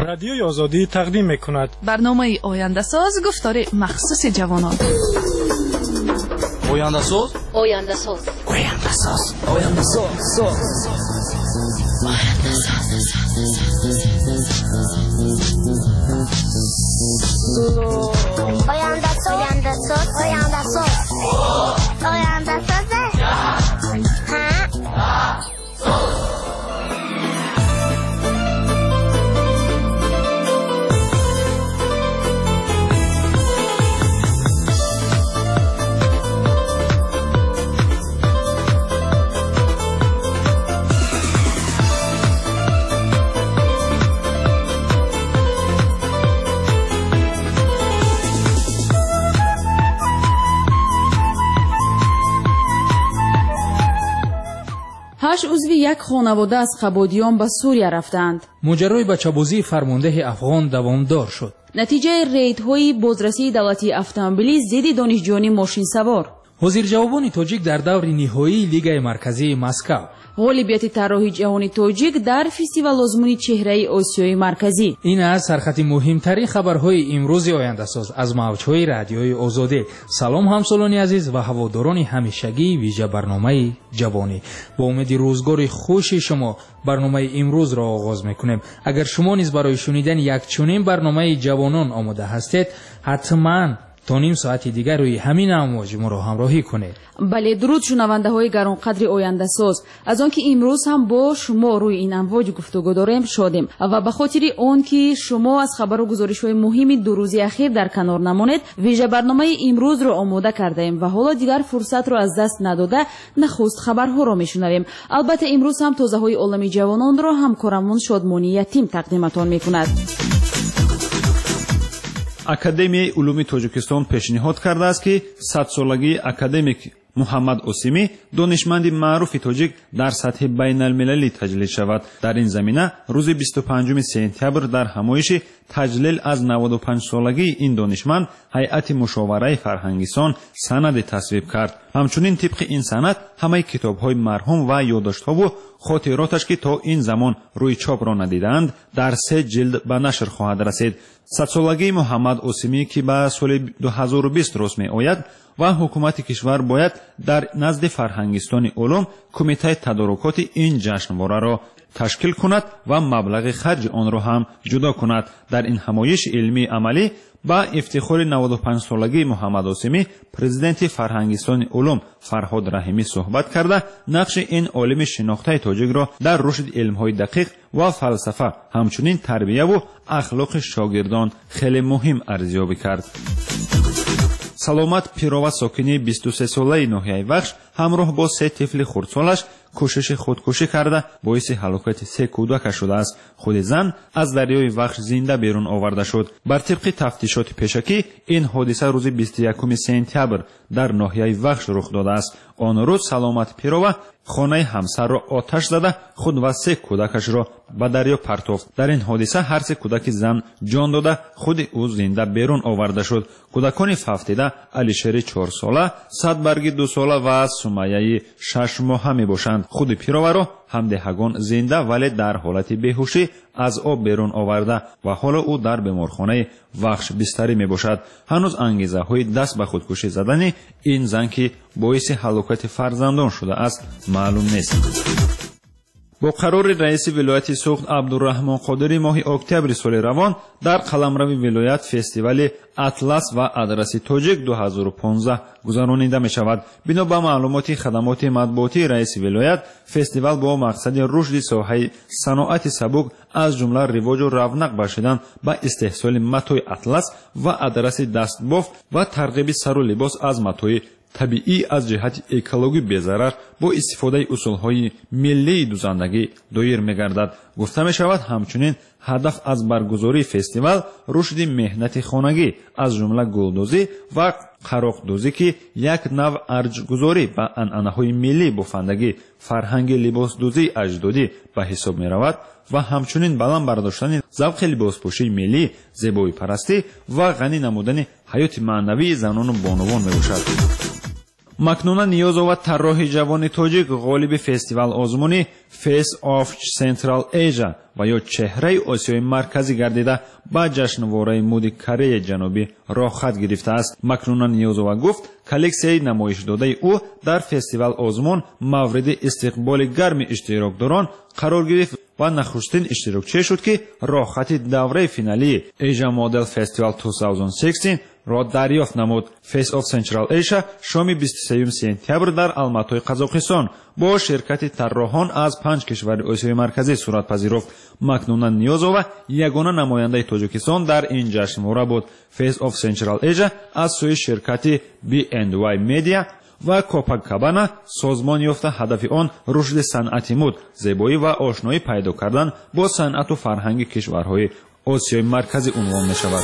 رادیوی آزادی تقدیم می‌کند. برنامه آینده ساز گفتار مخصوص جوانان. آینده ساز. آینده ساز. آینده ساز. آینده ساز. آینده ساز. آینده ساز. آینده ساز. آینده ساز. عضو یک خانواده از خبادیان به سوریه رفتند. ماجرای بچه‌بازی فرمانده افغان دوامدار شد. نتیجه ریدهای بازرسی دولتی اتومبیلی ضد دانشجویان ماشین سوار. وزیر جوابان تاجیک در دور نهایی لیگ مرکزی مسکو. غالبیت طراحی جهانی تاجیک در فستیوال آزمون چهره آسیای مرکزی. این از سرخط مهمترین خبرهای امروز آینده ساز از موجهای رادیوی آزادی. سلام همسالان عزیز و هواداران همیشگی ویژه برنامه جوانی. با امید روزگار خوش شما برنامه امروز را آغاز میکنیم. اگر شما نیز برای شنیدن یک چنین برنامه جوانان آماده هستید، حتما تا نیم ساعت دیگر روی همین امواج ما را همراهی کنید. بله، درود شنونده های گرانقدر آینده ساز. از آن که امروز هم با شما روی این امواج گفتگو داریم شادیم و به خاطر آن که شما از خبر و گزارش های مهم دو روز اخیر در کنار نمانید، ویژه برنامه امروز را آماده کرده ایم و حالا دیگر فرصت را از دست نداده نخست خبرها را میشنویم. البته امروز هم تازه های عالمی جوانان را همکارمون شادمانی یتیم تقدیمتان میکند. академияи улуми тоҷикистон пешниҳод кардааст ки садсолагии академик муҳаммад осимӣ донишманди маъруфи тоҷик дар сатҳи байналмилалӣ таҷлил шавад. дар ин замина рӯзи 25 сентябр дар ҳамоиши таҷлил аз 95-солагии ин донишманд ҳайати мушовараи фарҳангисон санаде тасвиб кард. ҳамчунин тибқи ин санад ҳамаи китобҳои марҳум ва ёддоштҳову хотироташ ки то ин замон рӯи чопро надидаанд дар 3 ҷилд ба нашр хоҳад расид. садсолагии муҳаммад осимӣ ки ба соли 2020 рост меояд ва ҳукумати кишвар бояд дар назди фарҳангистони улум кумитаи тадорукоти ин ҷашнвораро ташкил кунад ва маблағи харҷи онро ҳам ҷудо кунад. дар ин ҳамоиши илмии амалӣ ба ифтихори 95-солагии муҳаммад осимӣ президенти фарҳангистони улум фарҳод раҳимӣ суҳбат карда нақши ин олими шинохтаи тоҷикро дар рушди илмҳои дақиқ ва фалсафа ҳамчунин тарбияву ахлоқи шогирдон хеле муҳим арзёбӣ кард. саломат пирова сокини 23-солаи ноҳияи вахш ҳамроҳ бо 3 тифли хурдсолаш кӯшиши худкушӣ карда боиси ҳалокати 3 кӯдака шудааст. худи зан аз дарёи вахш зинда берун оварда шуд. бар тибқи тафтишоти пешакӣ ин ҳодиса рӯзи 21 сентябр дар ноҳияи вахш рух додааст. он рӯз саломат пирова хонаи ҳамсарро оташ зада худ ва 3 кӯдакашро ба дарё партофт. дар ин ҳодиса ҳар 3 кӯдаки зан ҷон дода худи ӯ зинда берун оварда шуд. кӯдакони фафтида алишери 4 сола, садбарги 2 сола ва сумайяи 6 моҳа мебошанд. худи пироваро ҳамдеҳагон зинда вале дар ҳолати беҳушӣ аз об берун оварда ва ҳоло ӯ дар беморхонаи вахш бистарӣ мебошад. ҳанӯз ангезаҳои даст ба худкушӣ задани ин зан ки боиси ҳалокати фарзандон шудааст маълум нест. бо қарори раиси вилояти суғд абдурраҳмон қодирӣ моҳи октябри соли равон дар қаламрави вилоят фестивали атлас ва адраси тоҷик 2015 гузаронида мешавад. бино ба маълумоти хадамоти матбуотии раиси вилоят, фестивал бо мақсади рушди соҳаи саноати сабук аз ҷумла ривоҷу равнақ бахшидан ба истеҳсоли матои атлас ва адраси дастбофт ва тарғиби сару либос аз матои табиӣ аз ҷиҳати экологӣ безарар бо истифодаи усулҳои миллии дузандагӣ доир мегардад. гуфта мешавад ҳамчунин ҳадаф аз баргузории фестивал рушди меҳнати хонагӣ аз ҷумла гулдозӣ ва қароқдозӣ ки як нав арҷгузорӣ ба анъанаҳои миллии бофандагӣ, фарҳанги либосдӯзии аҷдодӣ ба ҳисоб меравад ва ҳамчунин баланд бардоштани завқи либоспӯшии миллӣ, зебоипарастӣ ва ғанӣ намудани ҳаёти маънавии занону бонувон мебошад. макнуна ниёзова тарроҳи ҷавони тоҷик ғолиби фестивал озмуни Face of Central Asia ва ё чеҳраи Осиёи марказӣ гардида ба ҷашнвораи мӯди Кореяи ҷанубӣ роҳ хат гирифтааст. Макнуна ниёзова гуфт, коллексияи намоишдодаи ӯ дар фестивал озмун мавриди истиқболи гарми иштирокдорон қарор гирифт ва нахустин иштирокчие шуд, ки роҳхати давраи финалии Asia Model Festival 2016 ро дарёфт намуд. Face of Central Asia шоми 23 сентябр дар Алматои Қазоқистон бо ширкати тарроҳон аз 5 кишвари Осиёи марказӣ сурат пазируфт. Макнуна ниёзова ягона намояндаи Тоҷикистон дар ин ҷашнвора буд. Face of Central Asia аз сӯи ширкати B&Y Media ва Copacabana созмон ёфта ҳадафи он рушди санъати муд, зебоӣ ва ошноӣ пайдо кардан бо санъату фарҳанги кишварҳои Осиёи марказӣ унвон мешавад.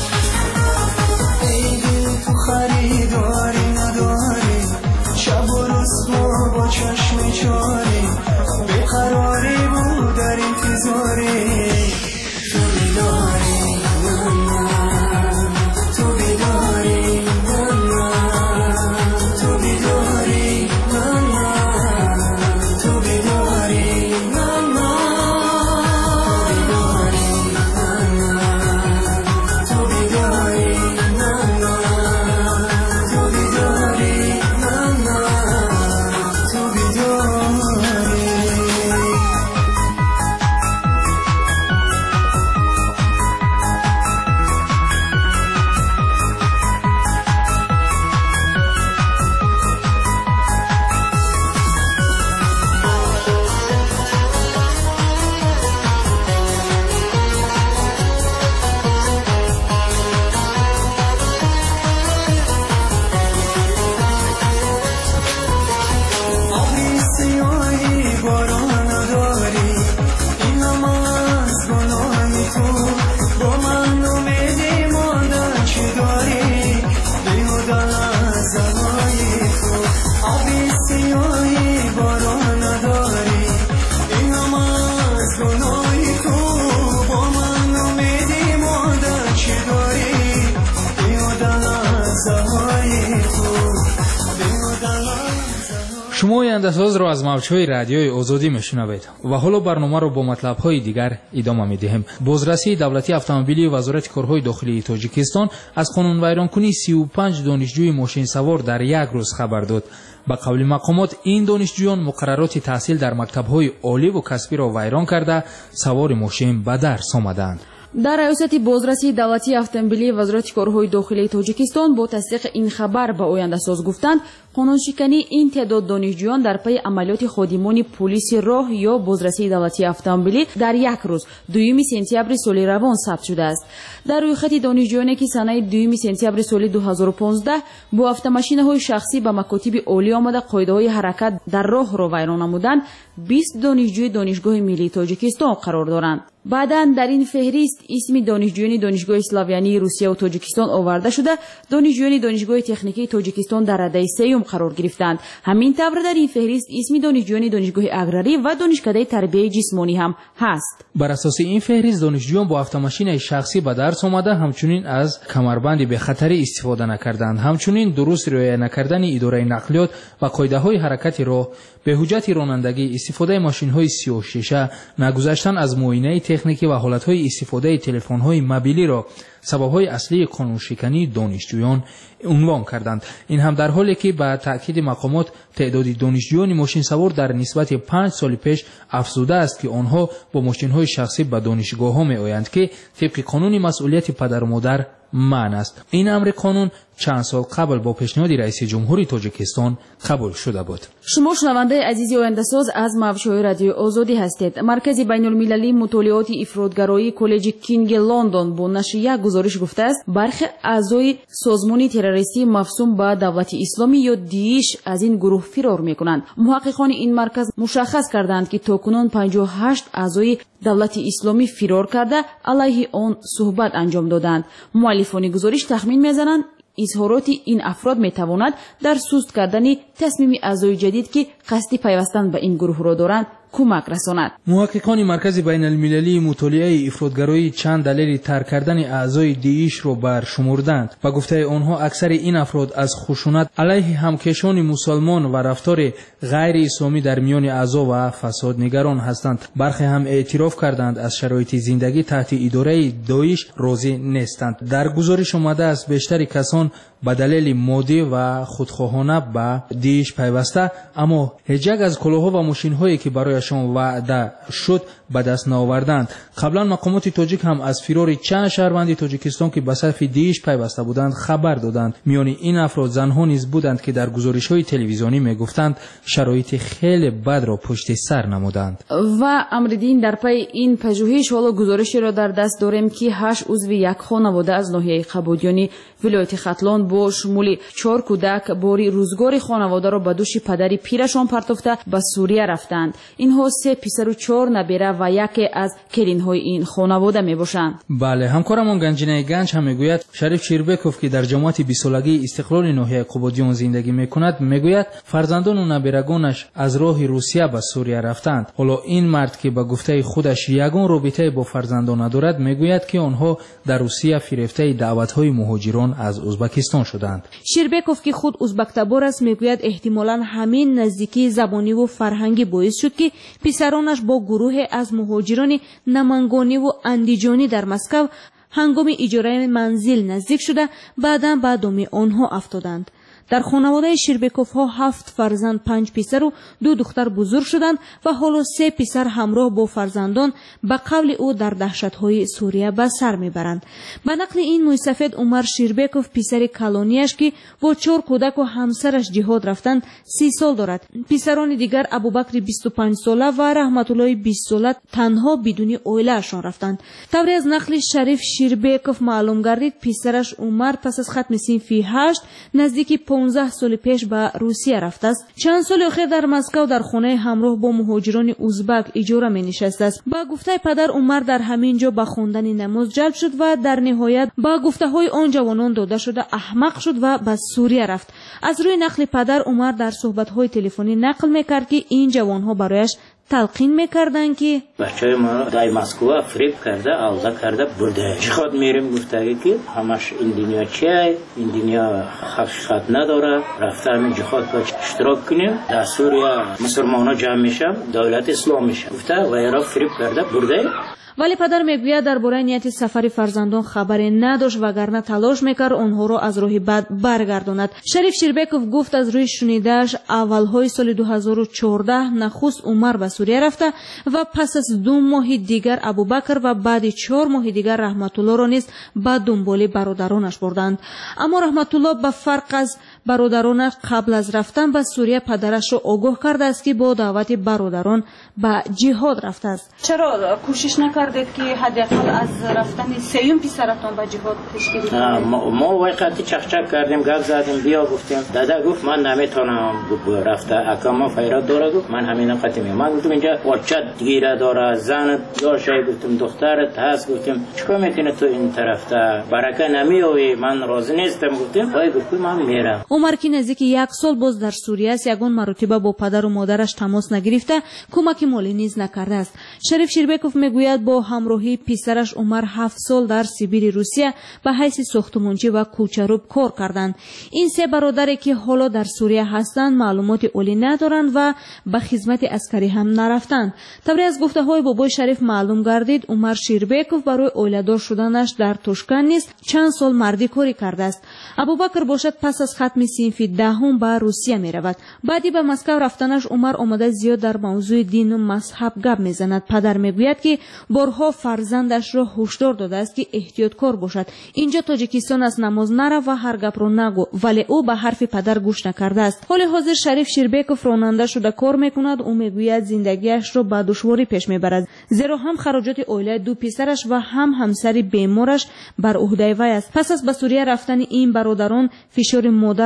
шумо ояндасозро аз мавҷҳои радиои озодӣ мешунавед ва ҳоло барномаро бо матлабҳои дигар идома медиҳем. бозрасии давлатии автомобилии вазорати корҳои дохилии Тоҷикистон аз қонунвайронкунии 35 донишҷӯи мошинсавор дар як рӯз хабар дод. ба қавли мақомот ин донишҷӯён муқаррароти таҳсил дар мактабҳои оливу касбиро вайрон карда савори мошин ба дарс омаданд. дар раёсати бозрасии давлатии автомобилии вазорати корҳои дохилии Тоҷикистон бо тасдиқи ин хабар ба ояндасоз гуфтанд, қонуншикании ин теъдод донишҷӯён дар пайи амалиёти ходимони полиси роҳ ё бозрасии давлатии автомобилӣ дар як рӯз 2 сентябри соли равон сабт шудааст. дар рӯйхати донишҷӯёне ки санаи 2 сентябри соли 2015 бо автомашинаҳои шахсӣ ба макотиби олӣ омада қоидаҳои ҳаракат дар роҳро вайрон намуданд, 20 донишҷӯи донишгоҳи миллии Тоҷикистон қарор доранд. баъдан дар ин феҳрист исми донишҷӯёни донишгоҳи Славянии Русия ва Тоҷикистон оварда шуда, донишҷӯёни донишгоҳи техникии Тоҷикистон дар радаи сеюм қарор гирифтанд. ҳамин тавр дар ин феҳрист исми донишҷӯёни донишгоҳи аграрӣ ва донишкадаи тарбияи ҷисмонӣ ҳам ҳаст. бар асоси ин феҳрист донишҷӯён бо автомашинаи шахсӣ ба дарс омада ҳамчунин аз камарбанди бехатарӣ истифода накарданд, ҳамчунин дуруст риоя накардани идораи нақлиёт ва қоидаҳои ҳаракати роҳ, беҳуҷҷати ронандагӣ, истифодаи машинҳои сиёҳшиша, нагузаштан аз муоинаи техникӣ ва ҳолатҳои истифодаи телефонҳои мобилиро сабабҳои аслии қонуншикании донишҷӯён унвон карданд. ин ҳам дар ҳоле ки ба таъкиди мақомот теъдоди донишҷӯёни мошинсавор дар нисбати 5 соли пеш афзудааст, ки онҳо бо мошинҳои шахсӣ ба донишгоҳҳо меоянд, ки тибқи қонуни масъулияти падару модар манъ аст. ин амри қонун чанд сол қабл бо пешниҳоди раиси ҷумҳури Тоҷикистон қабул шуда буд. шумо шунавандаи азизи ояндасоз аз мавҷҳои радиои озодӣ ҳастед. маркази байнулмилалии мутолиоти ифродгароии коллеҷи Кинги Лондон бо нашри як гузориш гуфтааст, бархи аъзои созмони террористии мафсум ба давлати исломӣ ё Дииш аз ин гурӯҳ фирор мекунанд. муҳаққиқони ин марказ мушаххас карданд, ки токунун 58 аъзои давлати исломӣ фирор карда алайҳи он суҳбат анҷом доданд. муаллифони гузориш тахмин мезананд, изҳороти ин афрод метавонад дар суст кардани тасмими аъзои ҷадид, ки қасди пайвастан ба ин гурӯҳро доранд, کمک رساند. محققان مرکز بین المللی مطالعه افراطگرایی چند دلیل ترک کردن اعضای داعش را برشمردند و گفته آنها اکثر این افراد از خشونت علیه همکشان مسلمان و رفتار غیر اسلامی در میان اعضا و فساد نگران هستند. برخی هم اعتراف کردند از شرایط زندگی تحت اداره داعش راضی نیستند. در گزارش آمده است بیشتر کسان به دلیل مادی و خودخواهانه به داعش پیوسته، اما هیچ یک از کلاه‌ها و ماشین‌هایی که برایشان وعده شد به دست نآوردند. قبلا مقامات تاجیک هم از فرار چند شهروند تاجیکستان که به صف داعش پیوسته بودند خبر دادند. میان این افراد زنها نیز بودند که در گزارش‌های تلویزیونی میگفتند شرایط خیلی بد را پشت سر نمودند. و امردین در پی این پژوهش حالا گزارشی را در دست داریم که 8 عضو یک خانواده از ناحیه قبادیانی ولایت ختلان با شمول 4 کودک باری روزگار خانواده را به دوش پدری پیرشان پرتافته به سوریه رفتند. اینها 3 پسر و 4 نبیره و یکی از کلین‌های این خانواده میباشند. بله، همکارمون گنجینه گنج هم میگوید شریف شیربکوف که در جماعت 20 سالگی استقلال ناحیه قبادیان زندگی میکند میگوید فرزندان و نبیرگانش از راه روسیه به سوریه رفتند. حالا این مرد که به گفته خودش یگان رابطه با فرزندان ندارد میگوید که آنها در روسیه فریفته دعوت‌های مهاجران از ازبکستان شدند. شیربکوف که خود ازبک تبار است میگوید احتمالاً همین نزدیکی زبانی و فرهنگی باعث شد که پسرانش با گروه از مهاجران نمنگانی و اندیجانی در مسکو هنگام اجاره منزل نزدیک شده بعداً به دام آنها افتادند. در خانواده شیربکوف ها 7 فرزند 5 پسر و 2 دختر بزرگ شدند و حالا 3 پسر همراه با فرزندان به قول او در دهشت‌های سوریه به سر میبرند. به نقل این موسفید عمر شیربکوف پسر کلانیش که با 4 کودک و همسرش جهاد رفتند 30 سال دارد. پسران دیگر ابوبکر 25 ساله و رحمت الله 20 ساله تنها بدون عائله‌شان رفتند. طوری از نقل شریف شیربکوف معلوم گردید پسرش عمر پس از ختم صنف 8 نزدیک 15 سال پیش به روسیه رفته است. چند سال اخیر در مسکو در خانه همراه با مهاجران ازبک اجاره می نشسته است. با گفته پدر عمر در همین جا به خواندن نماز جلب شد و در نهایت با گفته های آن جوانان داده شده احمق شد و به سوریه رفت. از روی نقل پدر عمر در صحبت های تلفنی نقل میکرد که این جوانها برایش تلقین میکردند که بچهای ما در مسکو فریب کرده، آلده کرده برده. چیخواد میریم گفته که همش این دنیا چیه؟ این دنیا حقیقت نداره. رفته همین جهاد باید اشتراک کنیم. در سوریه مسلمان ها جمع میشم، دولت اسلام میشم. گفته و ایران فریب کرده برده. ولی پدر میگوید درباره نیت سفر فرزندان خبری نداشت وگرنه تلاش میکرد آنها را از راه بد برگرداند. شریف شیربکوف گفت از روی شنیده‌اش اولهای سال 2014 نخست عمر به سوریه رفته و پس از 2 ماه دیگر ابوبکر و بعد 4 ماه دیگر رحمت الله را نیز به دنبال برادرانش بردند. اما رحمت الله به فرق از برادرانش قبل از رفتن به سوریه پدرش را آگاه کرده است که با دعوت برادران به جهاد رفته است. چرا کوشش نکردید که حداقل از رفتن سیوم پسرتون به جهاد پیشگیری کنید؟ ما وقتی چخچک کردیم گپ زدیم بیا گفتیم دادا گفت من نمیتونم رفته اکاما فیرات داره گفت من همین قطعی من گفتم اینجا بچت گیره داره زن داشای گفتم دخترت هست گفتم چیکار میکنه تو این طرف برکه نمیوی من راضی نیستم گفتم وای گفت من میرم. عمر که نزدیک 1 سال باز در سوریه است یگان مرتبه با پدر و مادرش تماس نگرفته کمک مالی نیز نکرده است. شریف شیربکوف میگوید با همراهی پسرش عمر 7 سال در سیبیر روسیه به حیث ساختمانچی و کوچروب کار کردند. این 3 برادری که حالا در سوریه هستند معلومات عالی ندارند و به خدمت عسکری هم نرفتند. طوری از گفته های بابای شریف معلوم گردید عمر شیربکوف برای عائله‌دار شدنش در توشکن نیست چند سال مردی کاری کرده است. ابوبکر باشد پس از ختم صنف 10 به روسیه می رود. بعدی به مسکو رفتنش عمر آمده زیاد در موضوع دین و مذهب گپ میزند. پدر میگوید که بارها فرزندش را هشدار داده است که احتیاطکار باشد. اینجا تاجیکستان است نماز نرو و هر گپ را نگو، ولی او به حرف پدر گوش نکرده است. حال حاضر شریف شیربکوف راننده شده کار میکند. او میگوید زندگیش را با دشواری پیش میبرد زیرا هم خراجات عائله 2 پسرش و هم همسر بیمارش بر عهده وی است. پس از به سوریه رفتن این برادران فشار مادر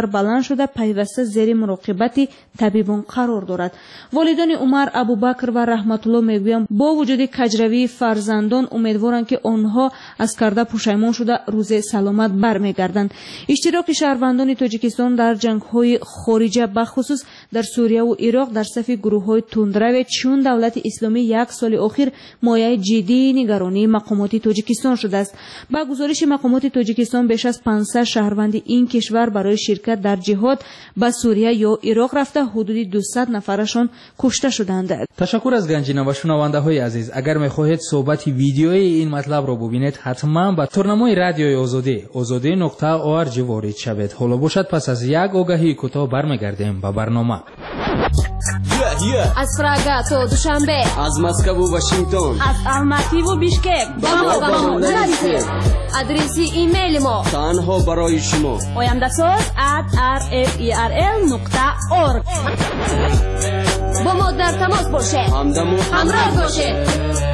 کشور بلند شده پیوسته زیر مراقبت طبیبان قرار دارد. والدان عمر ابوبکر و رحمت الله میگویند با وجود کجروی فرزندان امیدوارند که آنها از کرده پشیمان شده روز سلامت برمیگردند. اشتراک شهروندان تاجیکستان در جنگ‌های خارجه به خصوص در سوریه و عراق در صف گروه‌های تندرو چون دولت اسلامی یک سال اخیر مایه جدی نگرانی مقامات تاجیکستان شده است. با گزارش مقامات تاجیکستان بیش از 500 شهروند این کشور برای شرکت در جهاد به سوریه یا عراق رفته حدود 200 نفرشان کشته شدند. تشکر از گنجینه و شنونده‌های عزیز. اگر می‌خواهید صحبت ویدیویی این مطلب را ببینید حتما به تورنمای رادیوی ozode.org وارد شوید. حالا باشد پس از یک آگهی کوتاه برمیگردیم به برنامه. از پراگا تا دوشنبه، از مسکو و واشنگتن، از الماتی و بیشکک با ما نرسید. آدرس ایمیل ما تنها برای شما oyandasaz@rferl.org. با ما در تماس باشه، همراه باشه.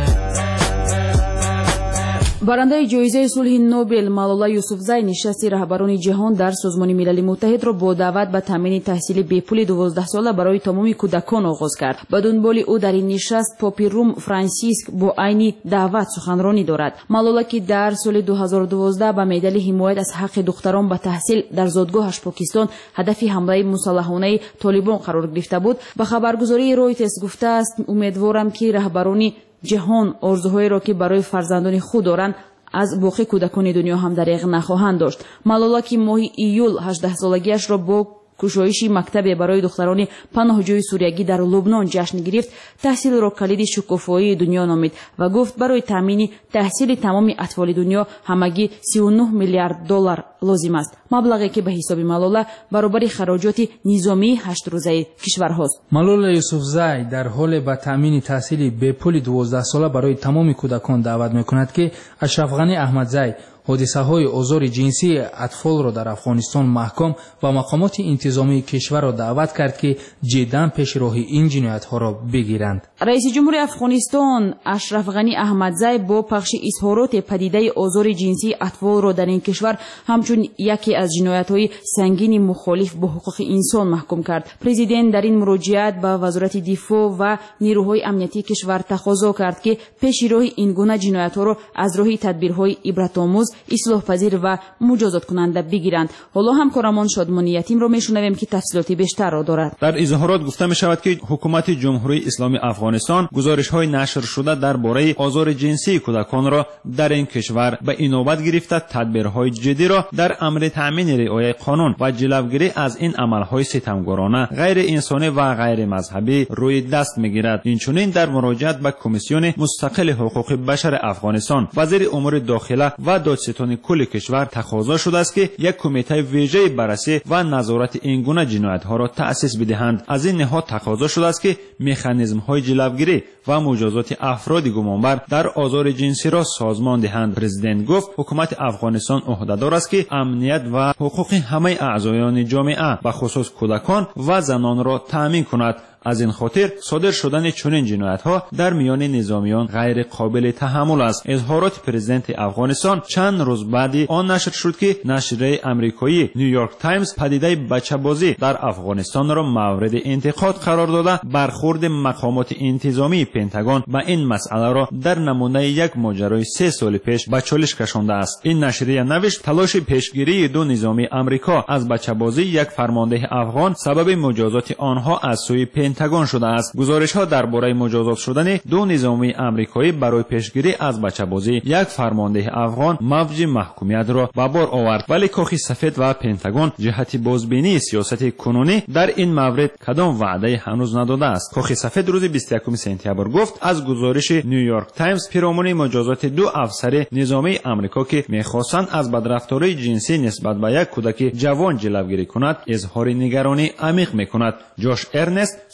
برنده جایزه صلح نوبل مالولا یوسفزای نشست رهبران جهان در سازمان ملل متحد را با دعوت به تامین تحصیل بیپول 12 ساله برای تمام کودکان آغاز کرد. به دنبال او در این نشست پاپ روم فرانسیسک با عین دعوت سخنرانی دارد. مالولا که در سال 2012 به مدال حمایت از حق دختران به تحصیل در زادگاهش پاکستان هدف حمله مسلحانه طالبان قرار گرفته بود، به خبرگزاری رویترز گفته است امیدوارم که رهبران جهان آرزوهایی را که برای فرزندان خود دارند از باقی کودکان دنیا هم دریغ نخواهند داشت. مالولا که ماه ایول 18 سالگیش را با کشایش مکتب برای دختران پناهجوی سوریگی در لبنان جشن گرفت، تحصیل را کلید شکوفایی دنیا نامید و گفت برای تامین تحصیل تمام اطفال دنیا همگی 39 میلیارد دلار لازم است. مبلغی که به حساب مالولا برابر خراجات نظامی 8 روزه کشورهاست. مالولا یوسفزای در حال به تامین تحصیل به پول 12 ساله برای تمام کودکان دعوت میکند که اشرف غنی احمدزی حادثه‌های آزار جنسی اطفال را در افغانستان محکم و مقامات انتظامی کشور را دعوت کرد که جداً پیش راه این جنایت‌ها را بگیرند. رئیس جمهور افغانستان اشرف غنی احمدزی با پخش اظهارات پدیده آزار جنسی اطفال را در این کشور همچون یکی از جنایت‌های سنگین مخالف با حقوق انسان محکوم کرد. پرزیدنت در این مراجعت به وزارت دفاع و نیروهای امنیتی کشور تقاضا کرد که پیش راه این گونه جنایت‌ها را از راه تدبیرهای عبرت‌آموز، اصلاح پذیر و مجازات کننده بگیرند. حالا همکارمان شادمانی یتیم را میشنویم که تفصیلات بیشتر را دارد. در اظهارات گفته می شود که حکومت جمهوری اسلامی افغانستان گزارش‌های نشر شده درباره آزار جنسی کودکان را در این کشور به اینوبت گرفته تدبیرهای جدی را در امر تامین رعایت قانون و جلوگیری از این عمل‌های ستمگارانه، غیر انسانی و غیر مذهبی روی دست می‌گیرد. اینچنین در مراجعت به کمیسیون مستقل حقوق بشر افغانستان وزیر امور داخله و دادستان کل کشور تقاضا شده است که یک کمیته ویژه بررسی و نظارت این گونه جنایت‌ها را تأسیس بدهند. از این نهاد تقاضا شده است که مکانیزم‌های جلوگیری و مجازات افراد گمانبر در آزار جنسی را سازمان دهند. پرزیدنت گفت حکومت افغانستان عهده‌دار است که امنیت و حقوق همه اعضایان جامعه به خصوص کودکان و زنان را تأمین کند. از این خاطر صادر شدن چنین جنایت‌ها در میان نظامیان غیر قابل تحمل است. اظهارات پرزیدنت افغانستان چند روز بعد آن نشر شد که نشریه آمریکایی نیویورک تایمز پدیده بچه‌بازی در افغانستان را مورد انتقاد قرار داده، برخورد مقامات انتظامی پنتاگون با این مسئله را در نمونه یک ماجرای 3 سال پیش به چالش کشانده است. این نشریه نوشت تلاش پیشگیری دو نظامی آمریکا از بچه‌بازی یک فرمانده افغان سبب مجازات آنها از سوی پنتاگون شده است. گزارش‌ها درباره مجازات شدن دو نظامی آمریکایی برای پیشگیری از بچه‌بازی یک فرمانده افغان موج محکومیت را به بار آورد، ولی کاخ سفید و پنتاگون جهت بازبینی سیاست کنونی در این مورد کدام وعده هنوز نداده است. کاخ سفید روز 21 سپتامبر گفت از گزارش نیویورک تایمز پیرامون مجازات دو افسر نظامی آمریکا که می‌خواستند از بدرفتاری جنسی نسبت به یک کودک جوان جلوگیری کند اظهار نگرانی عمیق می‌کند. جاش ارنست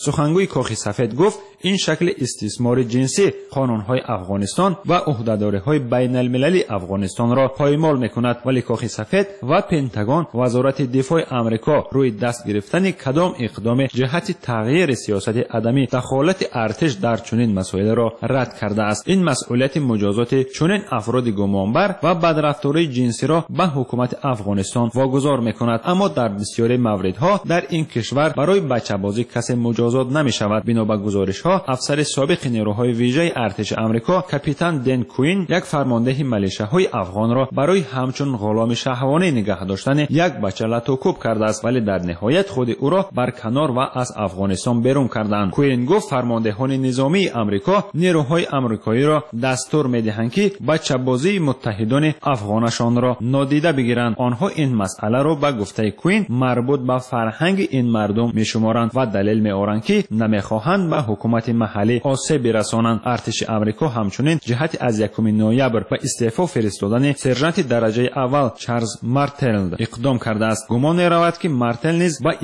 سخنگوی کاخ سفید گفت این شکل استثمار جنسی قانون‌های افغانستان و عهدهداری‌های بین‌المللی افغانستان را پایمال می‌کند، ولی کاخ سفید و پنتاگون وزارت دفاع آمریکا روی دست گرفتن کدام اقدام جهت تغییر سیاست عدمی دخالت ارتش در چنین مسائل را رد کرده است. این مسئولیت مجازات چنین افراد گمانبر و بدرفتاری جنسی را به حکومت افغانستان واگذار می‌کند، اما در بسیاری مواردها در این کشور برای بچه‌بازی کسی مجازات نمی‌شود. بنا به گزارش‌ها افسر سابق نیروهای ویژه ارتش آمریکا کاپیتان دن کوین یک فرمانده ملیشه‌های افغان را برای همچون غلام شهوانی نگاه داشتن یک بچه لطوکوب کرده است، ولی در نهایت خود او را برکنار و از افغانستان بیرون کردند. کوین گفت فرماندهان نظامی آمریکا نیروهای آمریکایی را دستور می‌دهند که بچه‌بازی متحدان افغانشان را نادیده بگیرند. آنها این مسئله را به گفته کوین مربوط به فرهنگ این مردم می‌شمارند و دلیل می‌آورند که نمی‌خواهند به حکومت محلی آسیب برسانند. ارتش آمریکا همچنین جهت از 1 نوامبر به استعفا فرستادن سرژانت درجه اول چارلز مارتل اقدام کرده است. گمان می‌رود که مارتل نیز به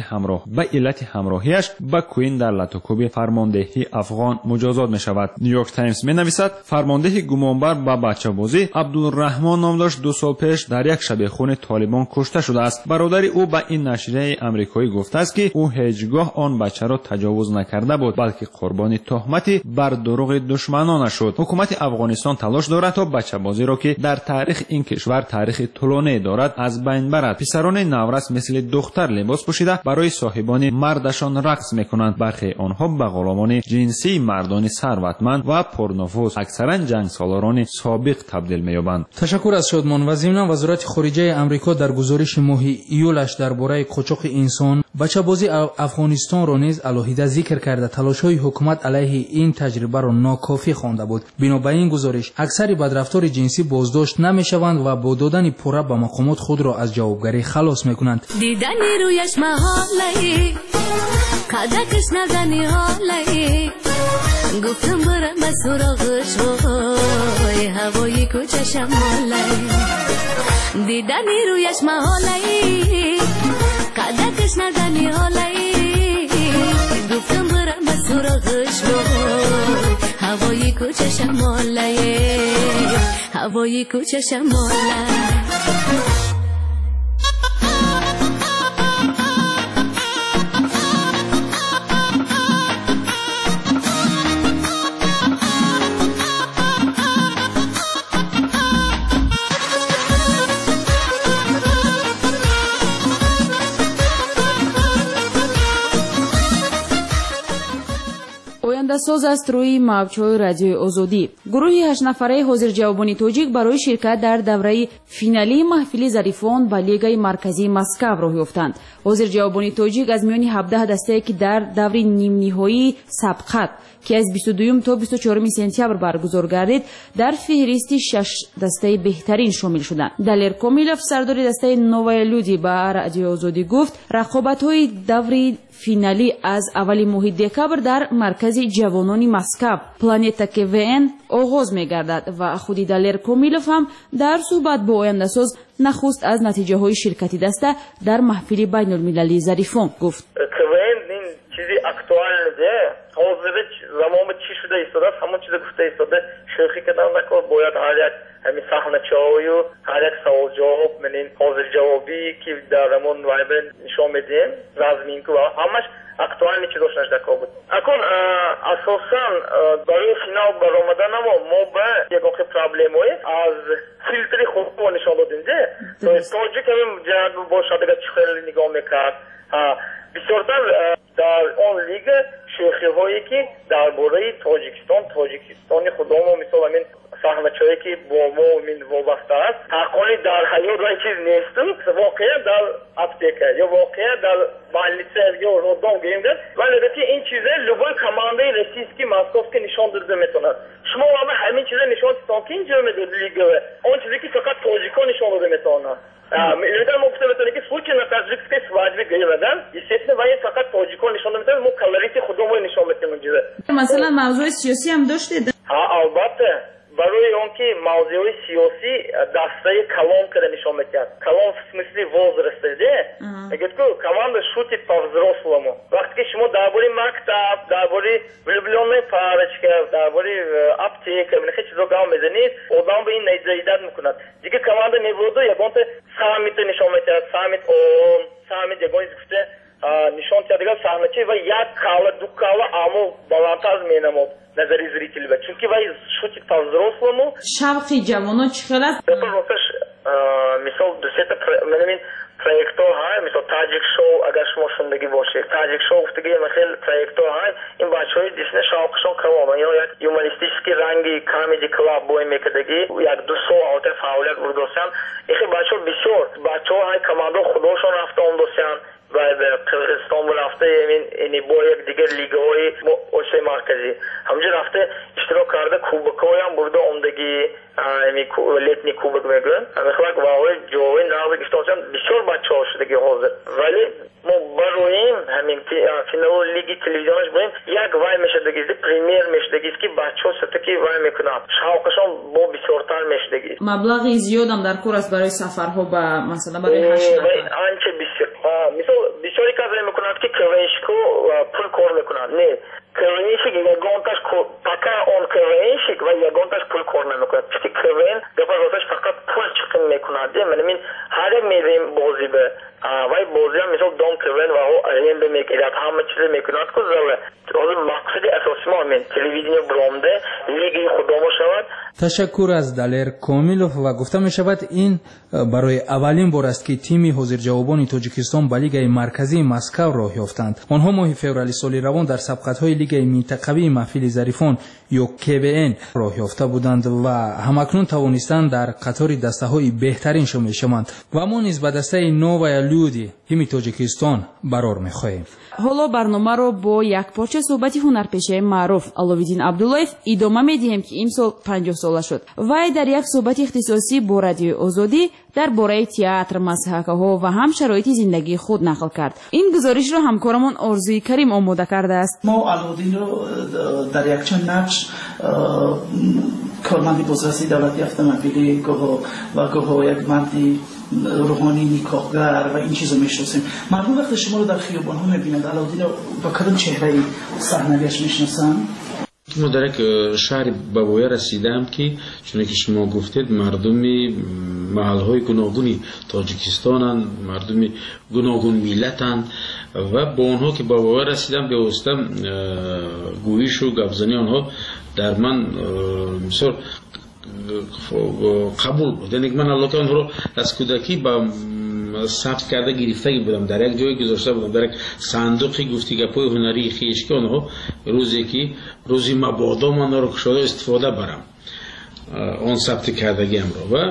علت همراهیش با کوین در لطوکوب فرماندهی افغان مجازات می‌شود. نیویورک تایمز می‌نویسد فرمانده گمانبر با بچه‌بازی عبدالرحمن نام داشت 2 سال پیش در یک شبیخون طالبان کشته شده است. برادر او به این نشریه آمریکایی گفته است که او هیچگاه آن بچه را تجاوز نکرده بود، بلکه قربانی تهمتی بر دروغ دشمنانش شد. حکومت افغانستان تلاش دارد تا بچه‌بازی را که در تاریخ این کشور تاریخ طولانی دارد از بین برد. پسران نورس مثل دختر لباس پوشیده برای صاحبان مردشان رقص میکنند. برخی آنها به غلامان جنسی مردان ثروتمند و پرنفوذ اکثرا جنگسالاران سابق تبدیل می‌یابند. تشکر از شادمان. ضمن وزارت خارجه آمریکا در گزارش ماه ایولش درباره قاچاق انسان بچه‌بازی افغانستان را نیز علاهیده ذکر کرده تلاش‌های حکومت علیه این تجربه را ناکافی خوانده بود. بنابراین گزارش اکثر بدرفتار جنسی بازداشت نمی‌شوند و با دادن پوره به مقامات خود را از جوابگری خلاص می‌کنند. دیدن رویش محاله قدکش نزنی حاله گفتم برم به سراغش وای هوای کوچه ماله دیدن رویش محاله قدکش نزنی حاله گفتم برم به سراغش وای هوای کوچه ماله هوای کوچه ماله ساز است روی موج‌های رادیوی آزادی. گروهی 8 نفره حاضرجوابان تاجیک برای شرکت در دوره فینالی محفل ظریفان به لیگ مرکزی مسکو راه یافتند. حاضرجوابان تاجیک از میان 17 دسته که در دوره نیم نهایی سبقت که از 22 تا 24 سپتامبر برگزار گردید در فهرست 6 دسته بهترین شامل شدند. دلیر کومیلوف سردار دسته نوای لودی به رادیو آزادی گفت رقابت‌های دوره فینالی از اول ماه دکبر در مرکز جوانان مسکو پلانتا KVN آغاز می‌گردد و خودی دلیر کومیلوف هم در صحبت با آینده ساز نخست از نتیجه های شرکتی دسته در محفل بین المللی ظریفان گفت. KVN این چیزی اکتوالده حاضر زمان چی شده ایستاده همون چیز گفته ایستاده شوخی کردن نکن باید هر یک همین صحنه چای و هر یک سوال جواب منین حاضر جوابی که در همون وایبن نشون میدیم رزمین که همش اکتوال چیز داشت نشده بود اکن اساسا برای فینال برآمدن ما به یک وقت پرابلمای از فیلتری خود نشون دادیم ده تاجیک همین جهت باشه دیگه چی خیلی نگاه میکرد بسیارتر در آن لیگ شوخی هایی که درباره تاجیکستانی خودمون مثال همین صحنه چایی که با ما وابسته است حقانی در حیات و چیز نیستم واقعا در اپتیکه یا واقعا در بالنیسه یا رودان گیمده ولی البته این چیزه لوگوی کمانده روسیسکی مسکوفسکی نشان داده میتونه شما همین چیزه نشان دادن که اینجا میداد لیگ اون چیزی که فقط تاجیکا نشان داده میتونه میدونم مفته بتونه که سوچ نتاجیکسکی سواجبی گیردن یستن و این فقط تاجیکا نشان داده میتونه مو کلاریتی خودمون نشان میتونه مثلا موضوع سیاسی هم داشتید؟ البته барои он ки мавзеъҳои сиёсӣ дастаи калон када нишон метиҳад. Калон в смысле возраста, де? Мегӯяд ки команда шутит по-взрослому. Вақте ки шумо дар бораи мактаб, дар бораи влюблённая парочка, дар бораи аптека минхе чизо гап мезанед, одам ба ин наидият мекунад. Дигар команда мебуду ягонта саммит нишон метиҳад, саммит он, саммит ягони гуфте нишон тиҳад дигар саҳначи ва як кала, ду кала аммо баландтар менамуд назари зрители ба. Чунки вай шутит по-взрослому. шавқи ҷавонон чӣ хел аст? Мисол дусета менамин проектҳо ҳай, мисол таҷик шоу, агар шумо шундагӣ бошед, таҷик шоу гуфтагӣ хел проектҳо ҳай, ин бачаҳои дисне шавқшон калон, ё як юмористический ранги comedy club бой мекардагӣ, як ду сол албатта фаъолият бурдосян. Ихе бачаҳо бисёр, бачаҳо ҳай командо худошон рафта он досян. و به قرقستان رفته یعنی با یک دیگر لیگ‌های آسیای مرکزی همونجا رفته اشتراک کرده کوبک‌های هم برده اومدگی یعنی لیتنی کوبک میگن میخواد واقعا جوی ناوی گشتن بسیار بچه‌ها شدگی حاضر ولی ما برویم همین فینال لیگ تلویزیونش بریم یک وای میشدگی پریمیر میشدگی که بچه‌ها ستکی وای میکنن شوقشون با بسیارتر میشدگی مبلغی زیاد هم در کور است برای سفرها با مثلا برای 8 نفر آنچه بسیار مثلا بسیاری کاری میکنند که کوینشکو پول کار میکنند نه کوینشک یگانتاش پاکا اون کوینشک و یگانتاش پول کار نمیکند چون کوین دفعه واسش فقط پول چکن میکند من هر یک میریم بازی به وای بازی هم مثل دون کوین و او ارین به میکرد همه چیز میکند که زله حالا مقصدی اساسی ما همین تلویزیون برامده لیگی خودمو شود. تشکر از دلیر کاملوف و گفته می شود این برای اولین بار است که تیم حاضرجوابان تاجیکستان به لیگ مرکزی مسکو راه یافتند. آنها ماه فوریه سال روان در سبقت‌های لیگ منطقوی محفل ظریفان یا KBN راه یافته بودند و همکنون توانستند در قطار دسته‌های بهترین شامل شوند و ما نیز به دسته نووا لودی تیم تاجیکستان برار می‌خواهیم. ҳоло барномаро бо якпорча суҳбати ҳунарпешаи маъруф Аловиддин Абдуллоев идома медиҳем ки имсол 50 сола шуд. вай дар як суҳбати ихтисосӣ бо радиои озодӣ дар бораи театр, масҳакаҳо ва ҳам шароити зиндагии худ нақл кард. ин гузоришро ҳамкорамон Орзуи Карим омода кардааст. мо Аловиддинро дар якчанд нақш کارمند بازرسی دولتی автомобили گاهو و گاهو یک مردی روحانی نکاحگر و این چیزا میشناسیم. مردم وقتی شما رو در خیابان ها میبینند علادین رو با کدام چهره صحنویش میشناسن؟ ما در یک شهر بابویا رسیدم که چون که شما گفتید مردم محل های گوناگونی تاجیکستانند، مردم گوناگون میلتند و با آنها که بابویا رسیدم به واسطه گویش و گپزنی آنها در من مثلا قبول بود. یعنی من الله که آنها رو از کودکی با ثبت کرده گرفته بودم، در یک جایی گذاشته بودم، در یک صندوقی گفتی گپای هنری خویش که آنها روزی مبادا من رو کشاده استفاده برم آن ثبت کردگیم رو و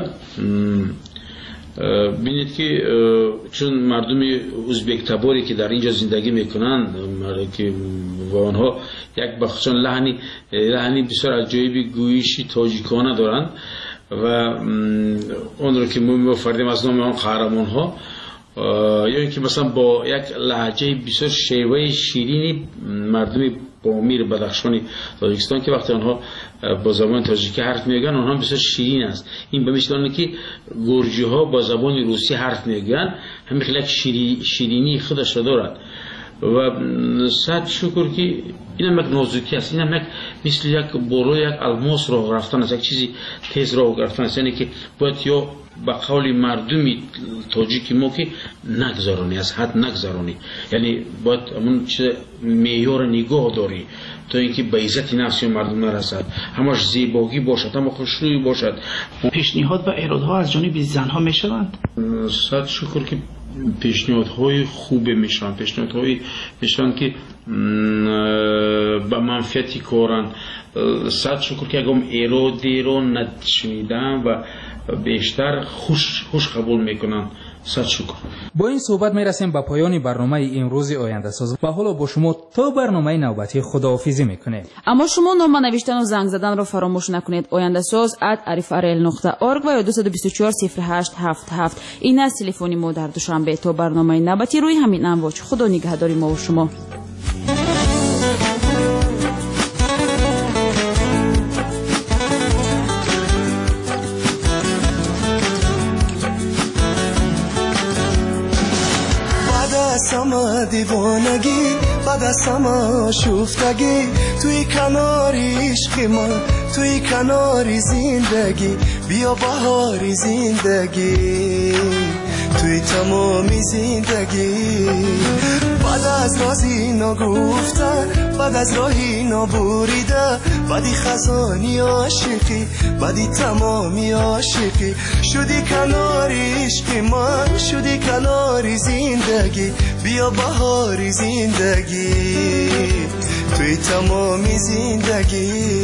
بینید که چون مردم ازبک تباری که در اینجا زندگی میکنن که و آنها یک بخشان لحنی بسیار عجایبی گویشی تاجیکانه دارند و اون رو که ما می‌آفریدیم از نام آن قهرمان ها یا اینکه مثلا با یک لهجه بسیار شیوه شیرینی مردم پامیر بدخشانی تاجیکستان که وقتی آنها با زبان تاجیکی حرف میگن آنها بسیار شیرین است. این به مثل آنه که گرجی ها با زبان روسی حرف میگن همین خیلی شیرینی خودش دارد و صد شکر که این هم یک نازکی است، این هم یک مثل یک برو یک الماس راه رفتن است، یک چیزی تیز راه رفتن است، یعنی که باید یا با قول مردمی تاجیکی ما که نگذارانی از حد نگذارانی، یعنی باید همون چیز معیار نگاه داری تا اینکه به عزت نفس مردم نرسد، همش زیبایی باشد، هم خوشرویی باشد. پیشنهاد و ایرادها از جانب زنها میشوند؟ صد شکر که پیشنهادهای خوبه میشن، پیشنهادهایی میشن که به منفعتی کارن. صد شکر که اگم ایرادی رو نشنیدم و بیشتر خوش قبول میکنن. صد شکر. با این صحبت میرسیم به پایان برنامه امروز آینده ساز و حالا با شما تا برنامه نوبتی خداحافظی میکنیم. اما شما نامه نوشتن و زنگ زدن رو فراموش نکنید. آینده ساز @arifrl.org و یا 224 0877 این است تلفن ما در دوشنبه تا برنامه نوبتی روی همین امواج. خدا نگهداری ما و شما. دیوانگی بعد از همه شفتگی توی کناری عشق من توی کناری زندگی بیا بهاری زندگی توی تمامی زندگی بعد از رازی نگفتن بعد از راهی نبریده بعدی خزانی عاشقی بعدی تمامی عاشقی شدی کناری عشق من شدی کناری زندگی بیا بهاری زندگی توی تمامی زندگی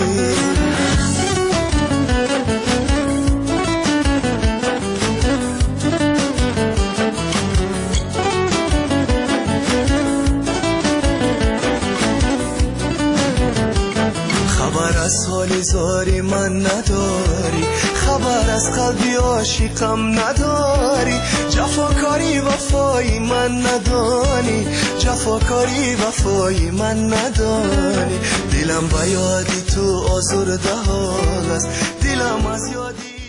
خبر از حال زاری من نداری خبر از قلبی عاشقم نداری جفاکاری وفایی من ندانی جفاکاری وفایی من ندانی دلم به یادی تو آزرده حال است دلم از یادی